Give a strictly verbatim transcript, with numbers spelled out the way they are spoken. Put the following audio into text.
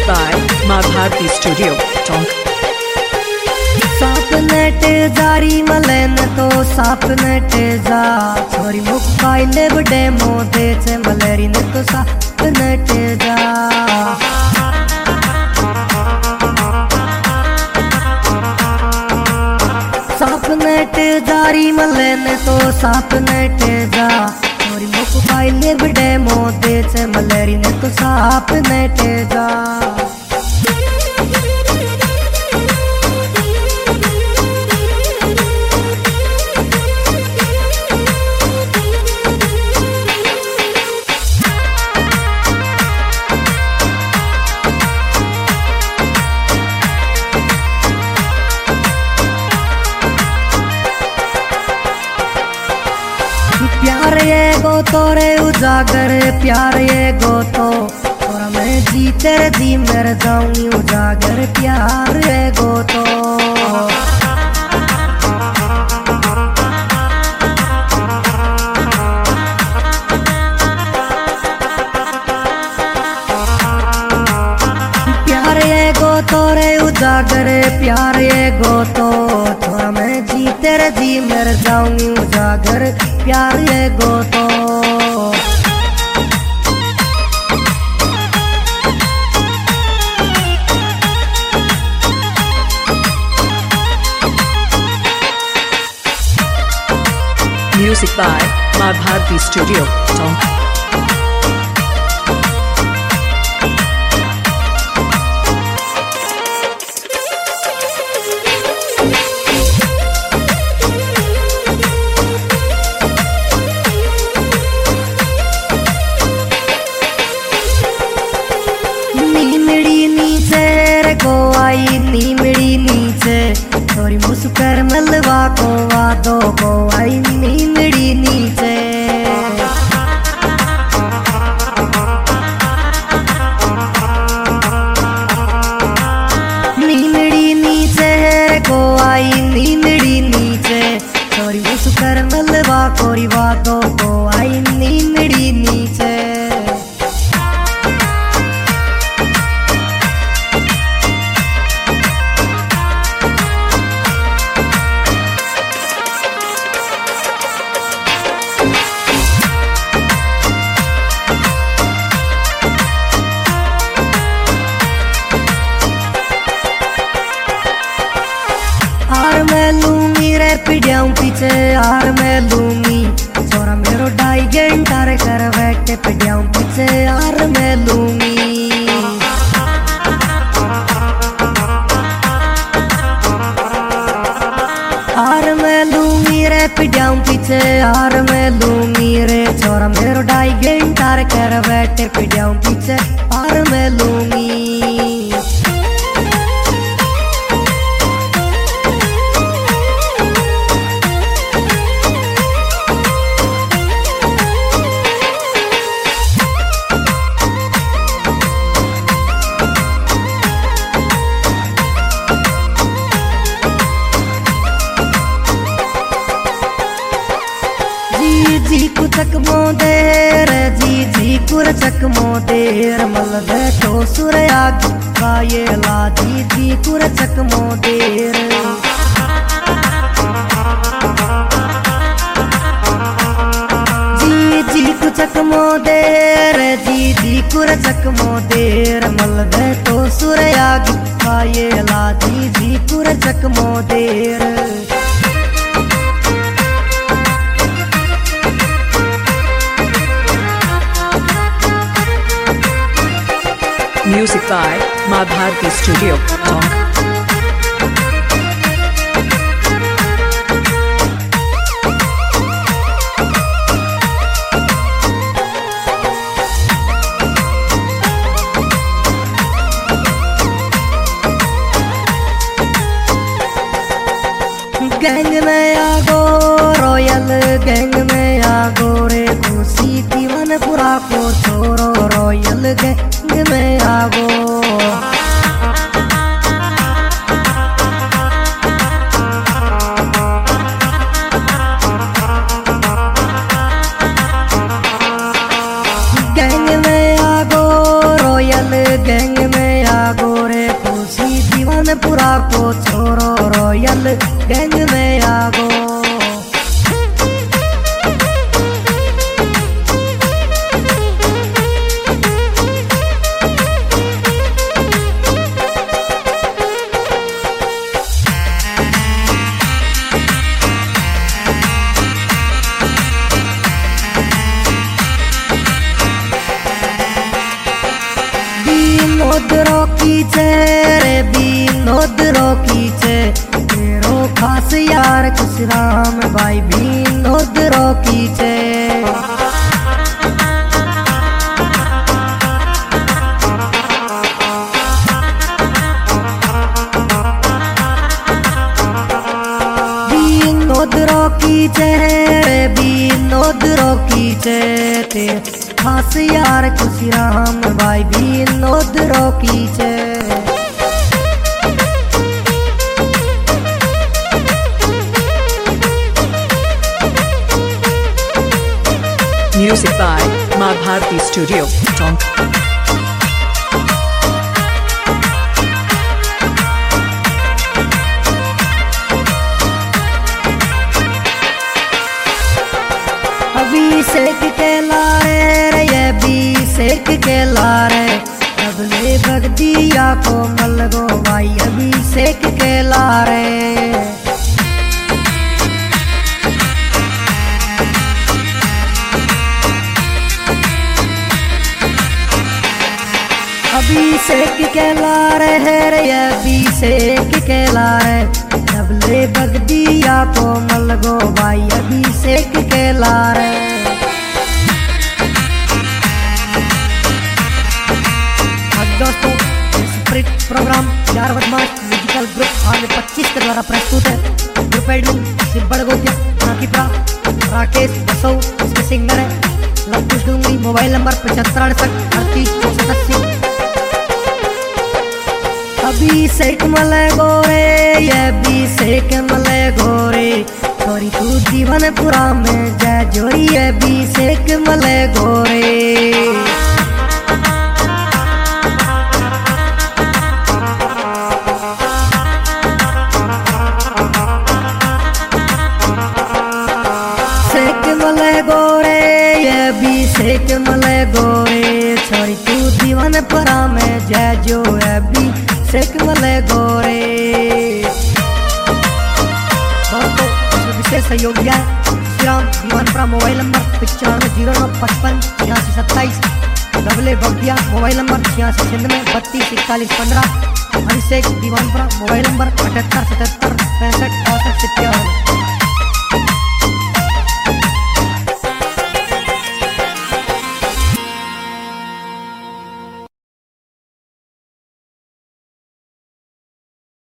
by Ma Bharti Studio, Tonk. साप नेट जारी मलेन तो साप नेट जा छोरी मोबाइल बड़े मोदे चे मलेरी ने तो साप नेट जा साप नेट जारी मलेन तो साप नेट जा छोरी मोबाइल बड़े मोदे चे मलेरी ने तो साप नेट जा प्यार ये गो तोरे उजागर प्यार ये गो तो और मैं जी तेरे जी मर जाऊंगी उजागर प्यार ये गो तो प्यार ये गो तोरे उजागर प्यार ये गो तो थोड़ा मैं जी तेरे जी मर जाऊंगी उजागर प्यार ये गो तो Music by Ma Bharti Studio, Tonk. Neemri नीचे थोड़ी मुस्कर मलवा को वादो को आई नीमड़ी नीचे नीमड़ी नीचे को आई नीमड़ी नीचे थोड़ी मुस्कर मलवा को वादो को आई नीमड़ी नीचे आर मैं लूंगी रे पिड़ियाऊं पीछे आर मैं लूंगी छोरा मेरो ढाई घंटा रे कर बैठे पिड़ियाऊं पीछे आर मैं लूंगी आर मैं लूंगी रे पिड़ियाऊं पीछे आर मैं लूंगी रे छोरा मेरो ढाई घंटा रे कर बैठे पिड़ियाऊं पीछे आर मैं लूंगी जी कुचक मोदेर जी जी कुरचक मोदेर मल बैठो सुरया गाये ला जी जी कुरचक मोदेर जी जी कुचक मोदेर जी जी कुरचक मोदेर मल बैठो सुरया गाये ला जी जी कुरचक मोदेर Music by Ma Bharti Studio, Tonk. Gang में आगो रॉयल गैंग में आगो रे खुशी दीवानपुरा को छोरो रॉयल गैंग में आगो गैंग में आगो रॉयल गैंग में आ दीवानपुरा को छोरो रॉयल गैंग में आगो। विनोदरो की रे विनोदरो की तेरो खास यार खुश राम भाई विनोदरो की विनोदरो की रे विनोदरो की ते खास यार खुशी राम भाई विनोदरो की Music by Ma Bharti Studio, Tonka. अभिषेक के लारे रे अभिषेक के लारे अगले भगदिया को मलगो भाई अभिषेक के लारे। अभिषेक के लारे है रे अभिषेक के लारे डबले बगदिया को मलगो भाई अभिषेक के लारे। आज दोस्तों स्प्रिट प्रोग्राम यार बदमाश म्यूजिकल ग्रुप आगे पच्चीस के द्वारा प्रस्तुत है। ग्रुप एडमिन सिब्बड़ गोतिया नाकीप्रा राकेश बसौ इसके सिंगर है। लवकुश डूंगरी मोबाइल नंबर पचहत्तर अड़सठ अड़तीस चौसठ अस्सी। अभिषेक मले गोरे ये अभिषेक मले गोरे सॉरी तू दीवानपुरा में जय जोरी अभिषेक मले गोरे। शेख मले गोरे ये अभिषेक मले गोरे सॉरी तू दीवानपुरा में जय जो अभी शेख मले गोरे। दोस्तों इसमें विशेष सहयोगी है श्रीराम दीवानपुरा मोबाइल नंबर पचानवे जीरो नौ पचपन छियासी सत्ताईस। डबले बगदिया मोबाइल नंबर छियासी छियानवे बत्तीस इकतालीस पंद्रह। अभिषेक दीवानपुरा मोबाइल नंबर अठहत्तर सतहत्तर पैंसठ चौसठ सत्तावन।